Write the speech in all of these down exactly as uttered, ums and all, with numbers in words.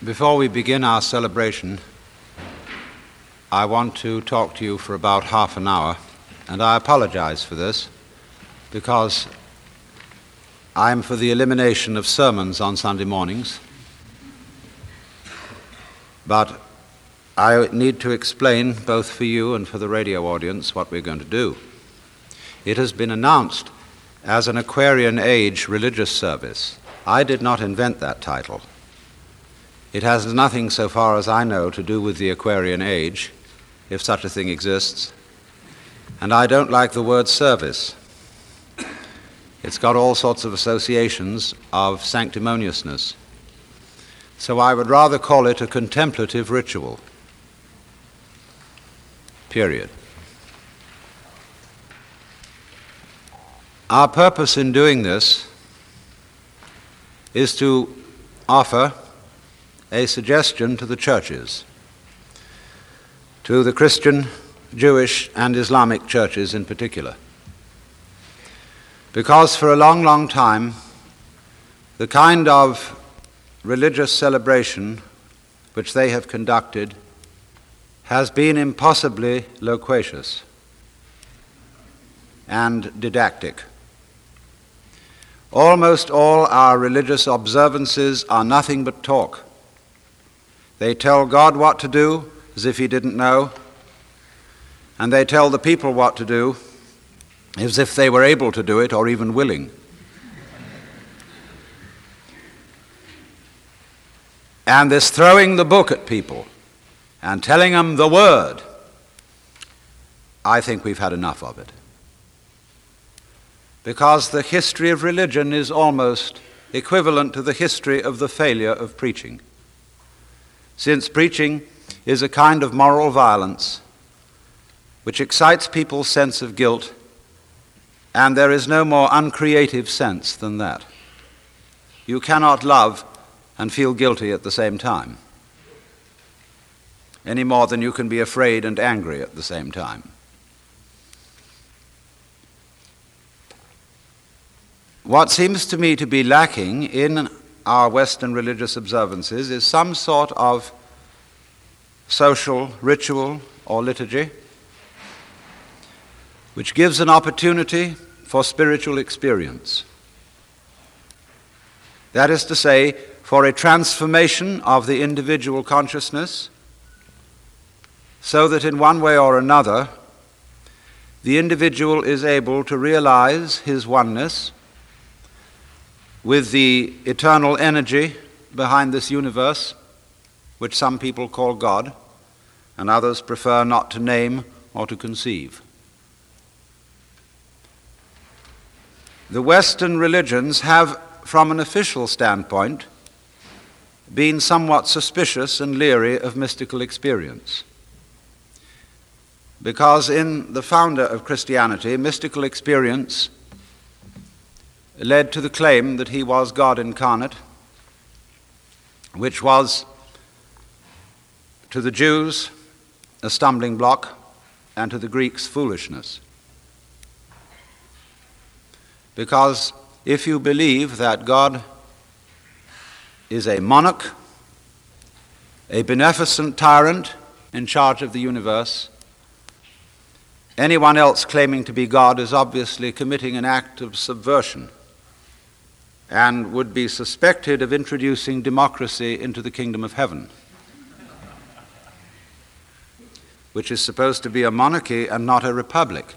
Before we begin our celebration, I want to talk to you for about half an hour, and I apologize for this because I'm for the elimination of sermons on Sunday mornings, but I need to explain both for you and for the radio audience what we're going to do. It has been announced as an Aquarian Age religious service. I did not invent that title. It has nothing, so far as I know, to do with the Aquarian Age, if such a thing exists. And I don't like the word service. It's got all sorts of associations of sanctimoniousness. So I would rather call it a contemplative ritual. Period. Our purpose in doing this is to offer a suggestion to the churches, to the Christian, Jewish, and Islamic churches in particular. Because for a long, long time, the kind of religious celebration which they have conducted has been impossibly loquacious and didactic. Almost all our religious observances are nothing but talk. They tell God what to do as if he didn't know, and they tell the people what to do as if they were able to do it or even willing. And this throwing the book at people and telling them the word, I think we've had enough of it. Because the history of religion is almost equivalent to the history of the failure of preaching. Since preaching is a kind of moral violence which excites people's sense of guilt, and there is no more uncreative sense than that. You cannot love and feel guilty at the same time, any more than you can be afraid and angry at the same time. What seems to me to be lacking in our Western religious observances is some sort of social ritual or liturgy which gives an opportunity for spiritual experience. That is to say, for a transformation of the individual consciousness so that in one way or another the individual is able to realize his oneness with the eternal energy behind this universe, which some people call God, and others prefer not to name or to conceive. The Western religions have, from an official standpoint, been somewhat suspicious and leery of mystical experience. Because in the founder of Christianity, mystical experience led to the claim that he was God incarnate, which was, to the Jews, a stumbling block, and to the Greeks, foolishness. Because if you believe that God is a monarch, a beneficent tyrant in charge of the universe, anyone else claiming to be God is obviously committing an act of subversion and would be suspected of introducing democracy into the kingdom of heaven, which is supposed to be a monarchy and not a republic.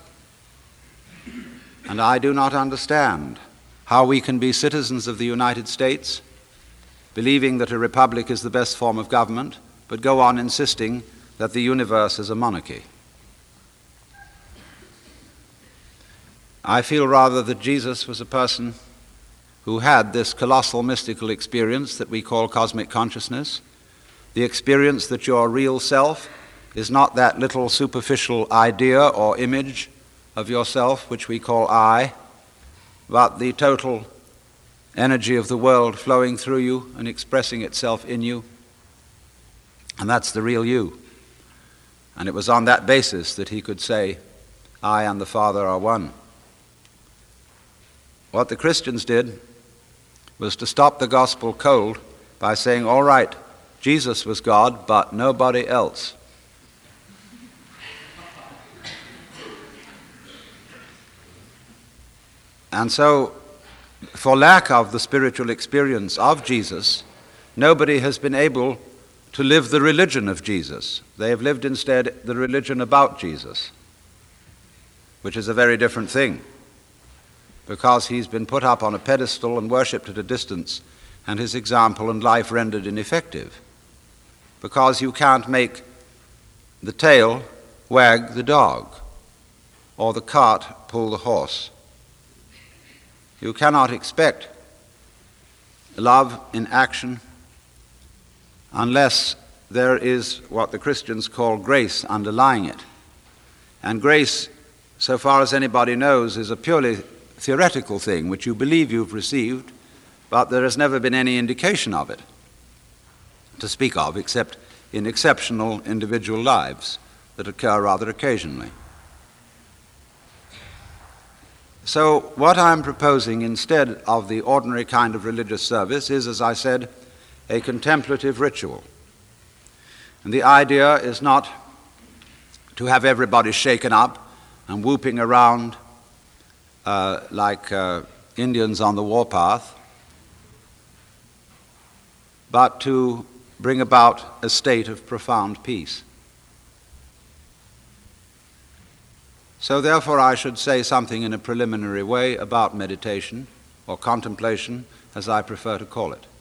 And I do not understand how we can be citizens of the United States, believing that a republic is the best form of government, but go on insisting that the universe is a monarchy. I feel rather that Jesus was a person who had this colossal mystical experience that we call cosmic consciousness, the experience that your real self is not that little superficial idea or image of yourself which we call I, but the total energy of the world flowing through you and expressing itself in you, and that's the real you. And it was on that basis that he could say, I and the Father are one. What the Christians did was to stop the gospel cold by saying, all right, Jesus was God, but nobody else. And so, for lack of the spiritual experience of Jesus, nobody has been able to live the religion of Jesus. They have lived instead the religion about Jesus, which is a very different thing, because he's been put up on a pedestal and worshipped at a distance, and his example and life rendered ineffective, because you can't make the tail wag the dog or the cart pull the horse. You cannot expect love in action unless there is what the Christians call grace underlying it. And grace, so far as anybody knows, is a purely theoretical thing which you believe you've received, but there has never been any indication of it to speak of, except in exceptional individual lives that occur rather occasionally. So what I'm proposing instead of the ordinary kind of religious service is, as I said, a contemplative ritual. And the idea is not to have everybody shaken up and whooping around uh, like uh, Indians on the warpath, but to bring about a state of profound peace. So therefore I should say something in a preliminary way about meditation, or contemplation, as I prefer to call it.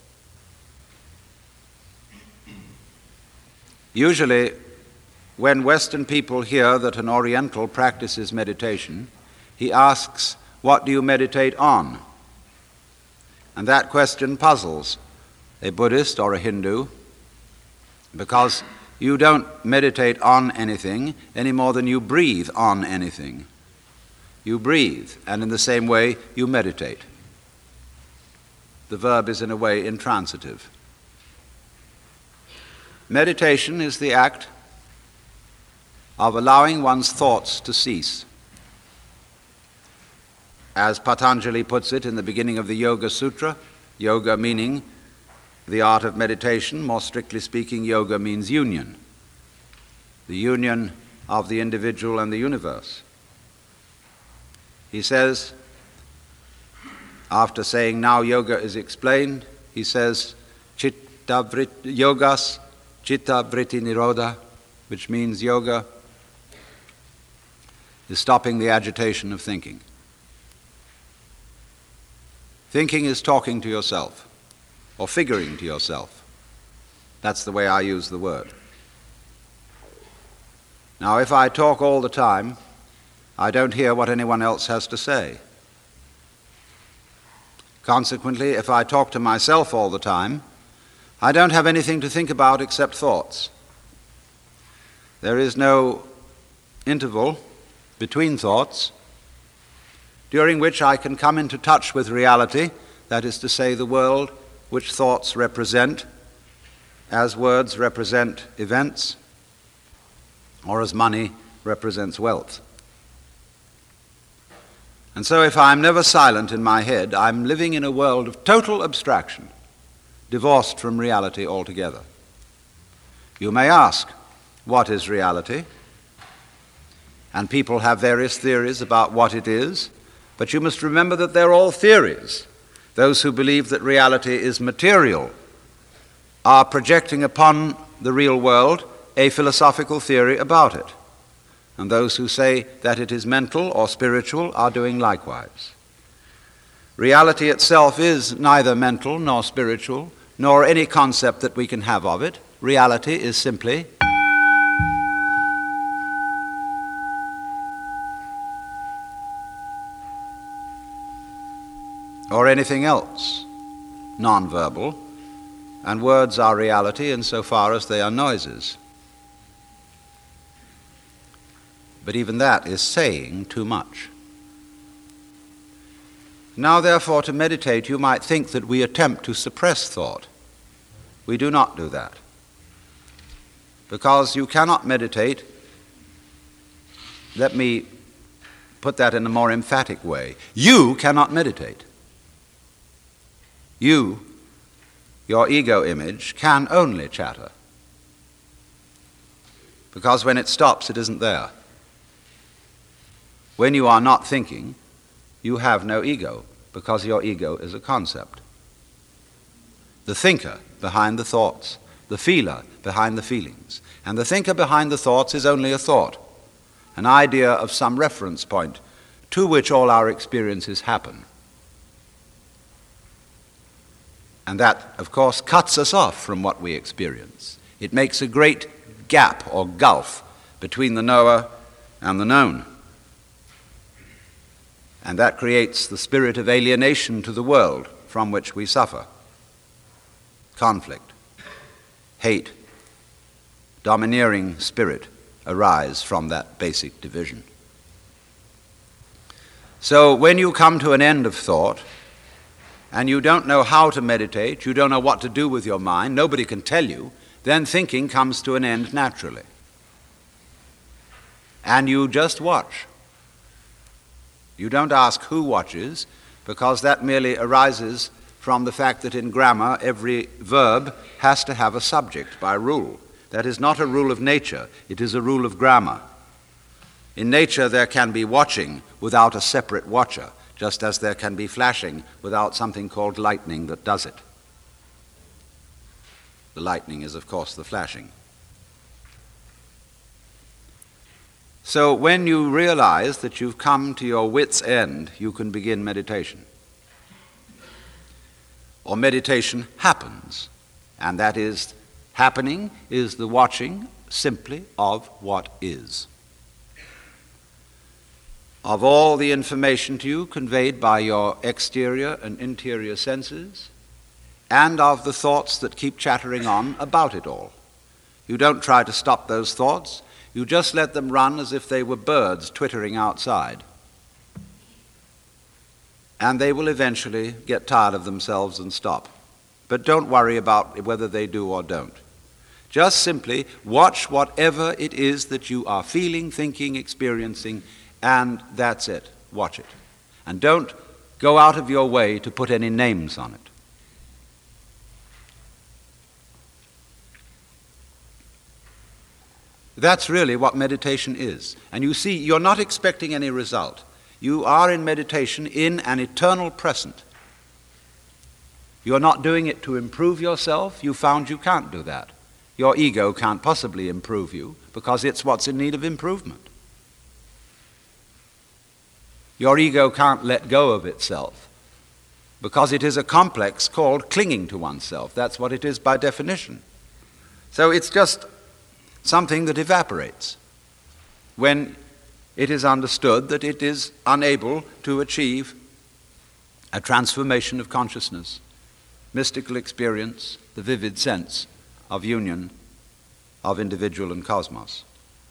Usually, when Western people hear that an Oriental practices meditation, he asks, "What do you meditate on?" And that question puzzles a Buddhist or a Hindu, because you don't meditate on anything any more than you breathe on anything. You breathe, and in the same way you meditate. The verb is in a way intransitive. Meditation is the act of allowing one's thoughts to cease. As Patanjali puts it in the beginning of the Yoga Sutra, yoga meaning the art of meditation, more strictly speaking, yoga means union, the union of the individual and the universe. He says, after saying now yoga is explained, he says, Chitta vrit, yogas, chitta vritti nirodha, which means yoga is stopping the agitation of thinking. Thinking is talking to yourself, or figuring to yourself. That's the way I use the word. Now, if I talk all the time, I don't hear what anyone else has to say. Consequently, if I talk to myself all the time, I don't have anything to think about except thoughts. There is no interval between thoughts during which I can come into touch with reality, that is to say, the world which thoughts represent, as words represent events, or as money represents wealth. And so if I'm never silent in my head, I'm living in a world of total abstraction, divorced from reality altogether. You may ask, what is reality? And people have various theories about what it is, but you must remember that they're all theories. Those who believe that reality is material are projecting upon the real world a philosophical theory about it. And those who say that it is mental or spiritual are doing likewise. Reality itself is neither mental nor spiritual, nor any concept that we can have of it. Reality is simply or anything else, non-verbal, and words are reality insofar as they are noises. But even that is saying too much. Now, therefore, to meditate, you might think that we attempt to suppress thought. We do not do that. Because you cannot meditate, let me put that in a more emphatic way. You cannot meditate. You your ego image, can only chatter. Because when it stops, it isn't there. When you are not thinking, you have no ego, because your ego is a concept. The thinker behind the thoughts, the feeler behind the feelings, and the thinker behind the thoughts is only a thought, an idea of some reference point to which all our experiences happen. And that, of course, cuts us off from what we experience. It makes a great gap or gulf between the knower and the known. And that creates the spirit of alienation to the world from which we suffer. Conflict, hate, domineering spirit arise from that basic division. So when you come to an end of thought, and you don't know how to meditate, you don't know what to do with your mind, nobody can tell you, then thinking comes to an end naturally. And you just watch. You don't ask who watches, because that merely arises from the fact that in grammar every verb has to have a subject by rule. That is not a rule of nature, it is a rule of grammar. In nature there can be watching without a separate watcher, just as there can be flashing without something called lightning that does it. The lightning is, of course, the flashing. So when you realize that you've come to your wit's end, you can begin meditation. Or meditation happens, and that is, happening is the watching simply of what is. Of all the information to you conveyed by your exterior and interior senses, and of the thoughts that keep chattering on about it all. You don't try to stop those thoughts, you just let them run as if they were birds twittering outside. And they will eventually get tired of themselves and stop. But don't worry about whether they do or don't. Just simply watch whatever it is that you are feeling, thinking, experiencing, and that's it. Watch it. And don't go out of your way to put any names on it. That's really what meditation is. And you see, you're not expecting any result. You are in meditation in an eternal present. You're not doing it to improve yourself. You found you can't do that. Your ego can't possibly improve you because it's what's in need of improvement. Your ego can't let go of itself because it is a complex called clinging to oneself. That's what it is by definition. So it's just something that evaporates when it is understood that it is unable to achieve a transformation of consciousness, mystical experience, the vivid sense of union of individual and cosmos.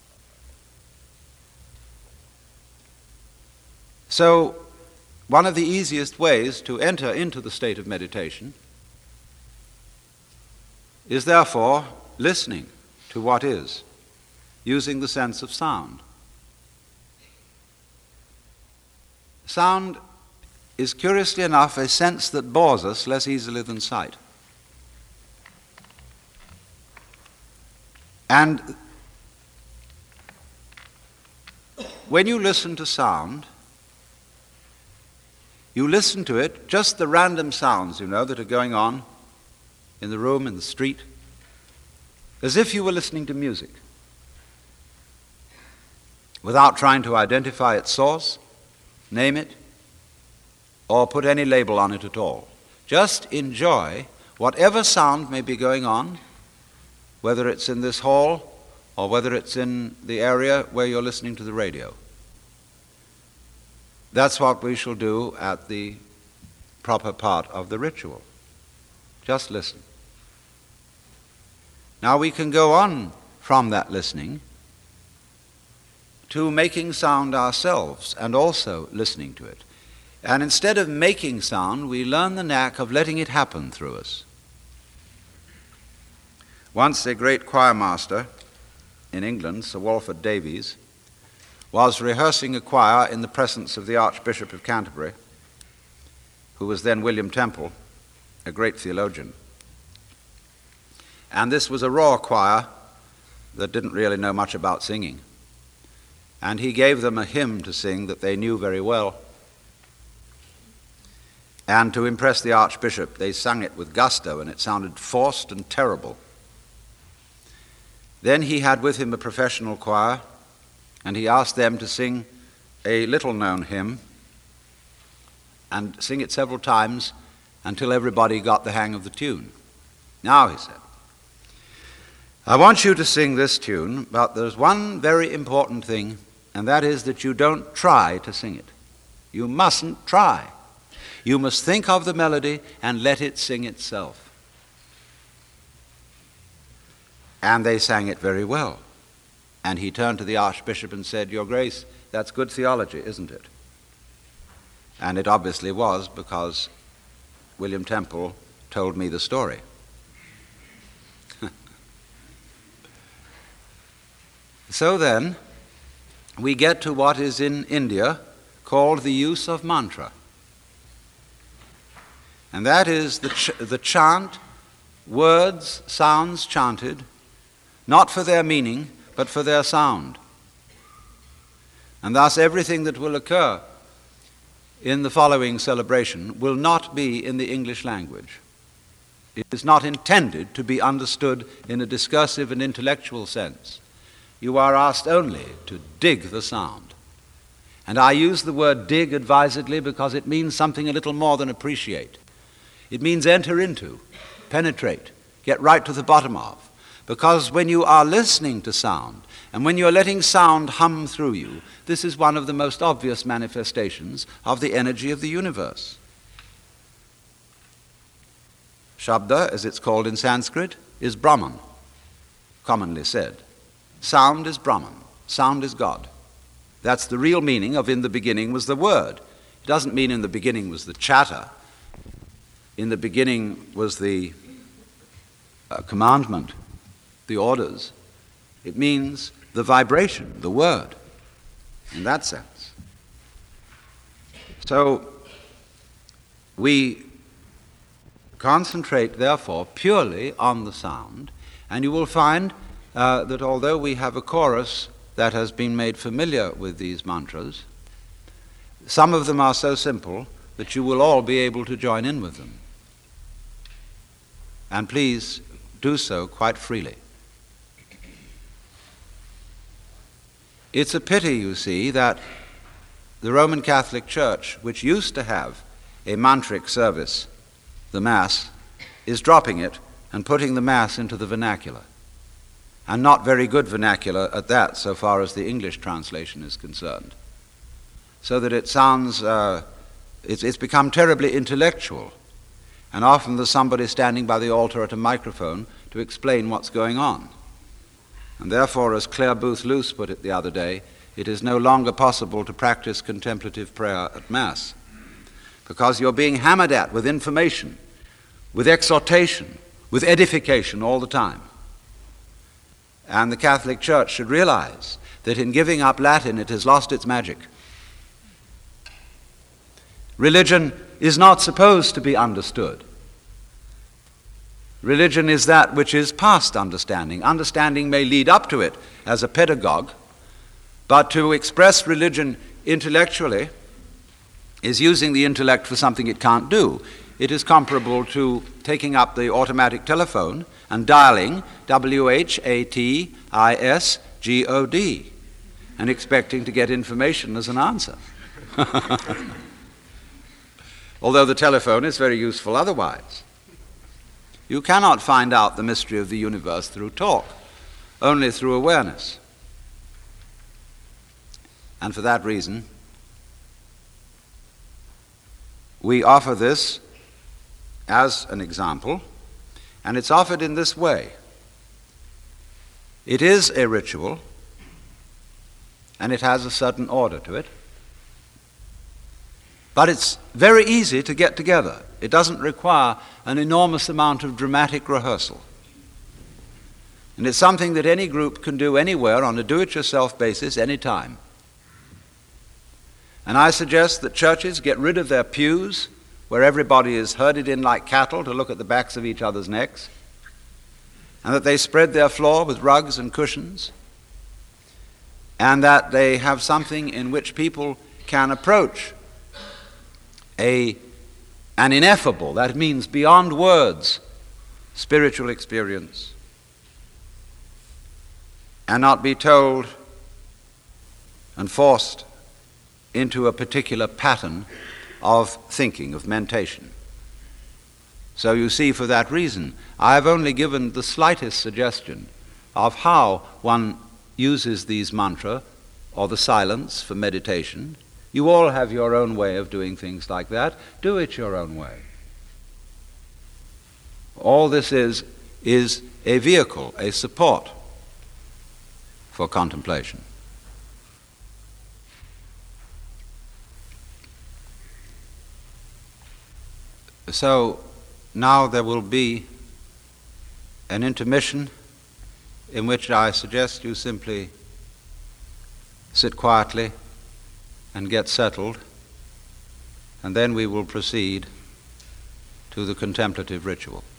So, one of the easiest ways to enter into the state of meditation is therefore listening to what is, using the sense of sound. Sound is, curiously enough, a sense that bores us less easily than sight. And when you listen to sound, you listen to it, just the random sounds, you know, that are going on in the room, in the street, as if you were listening to music, without trying to identify its source, name it, or put any label on it at all. Just enjoy whatever sound may be going on, whether it's in this hall or whether it's in the area where you're listening to the radio. That's what we shall do at the proper part of the ritual. Just listen. Now we can go on from that listening to making sound ourselves and also listening to it. And instead of making sound, we learn the knack of letting it happen through us. Once a great choir master in England, Sir Walford Davies, was rehearsing a choir in the presence of the Archbishop of Canterbury, who was then William Temple, a great theologian. And this was a raw choir that didn't really know much about singing. And he gave them a hymn to sing that they knew very well. And to impress the Archbishop, they sang it with gusto, and it sounded forced and terrible. Then he had with him a professional choir, and he asked them to sing a little-known hymn and sing it several times until everybody got the hang of the tune. Now, he said, I want you to sing this tune, but there's one very important thing, and that is that you don't try to sing it. You mustn't try. You must think of the melody and let it sing itself. And they sang it very well. And he turned to the Archbishop and said, Your Grace, that's good theology, isn't it? And it obviously was, because William Temple told me the story. So then, we get to what is in India called the use of mantra. And that is the, ch- the chant, words, sounds chanted, not for their meaning, but for their sound. And thus everything that will occur in the following celebration will not be in the English language. It is not intended to be understood in a discursive and intellectual sense. You are asked only to dig the sound. And I use the word dig advisedly because it means something a little more than appreciate. It means enter into, penetrate, get right to the bottom of. Because when you are listening to sound, and when you're letting sound hum through you, this is one of the most obvious manifestations of the energy of the universe. Shabda, as it's called in Sanskrit, is Brahman, commonly said. Sound is Brahman. Sound is God. That's the real meaning of in the beginning was the word. It doesn't mean in the beginning was the chatter. In the beginning was the uh, commandment, the orders. It means the vibration, the word, in that sense. So we concentrate, therefore, purely on the sound, and you will find uh, that although we have a chorus that has been made familiar with these mantras, some of them are so simple that you will all be able to join in with them. And please do so quite freely. It's a pity, you see, that the Roman Catholic Church, which used to have a mantric service, the Mass, is dropping it and putting the Mass into the vernacular. And not very good vernacular at that, so far as the English translation is concerned. So that it sounds, uh, it's, it's become terribly intellectual. And often there's somebody standing by the altar at a microphone to explain what's going on. And therefore, as Claire Booth Luce put it the other day, it is no longer possible to practice contemplative prayer at Mass, because you're being hammered at with information, with exhortation, with edification all the time. And the Catholic Church should realize that in giving up Latin, it has lost its magic. Religion is not supposed to be understood. Religion is that which is past understanding. Understanding may lead up to it as a pedagogue, but to express religion intellectually is using the intellect for something it can't do. It is comparable to taking up the automatic telephone and dialing W H A T I S G O D and expecting to get information as an answer. Although the telephone is very useful otherwise. You cannot find out the mystery of the universe through talk, only through awareness. And for that reason, we offer this as an example, and it's offered in this way. It is a ritual, and it has a certain order to it. But it's very easy to get together. It doesn't require an enormous amount of dramatic rehearsal. And it's something that any group can do anywhere on a do-it-yourself basis anytime. And I suggest that churches get rid of their pews, where everybody is herded in like cattle to look at the backs of each other's necks, and that they spread their floor with rugs and cushions, and that they have something in which people can approach a, an ineffable, that means beyond words, spiritual experience, and not be told and forced into a particular pattern of thinking, of mentation. So you see, for that reason, I have only given the slightest suggestion of how one uses these mantra or the silence for meditation. You all have your own way of doing things like that. Do it your own way. All this is is a vehicle, a support for contemplation. So now there will be an intermission in which I suggest you simply sit quietly and get settled, and then we will proceed to the contemplative ritual.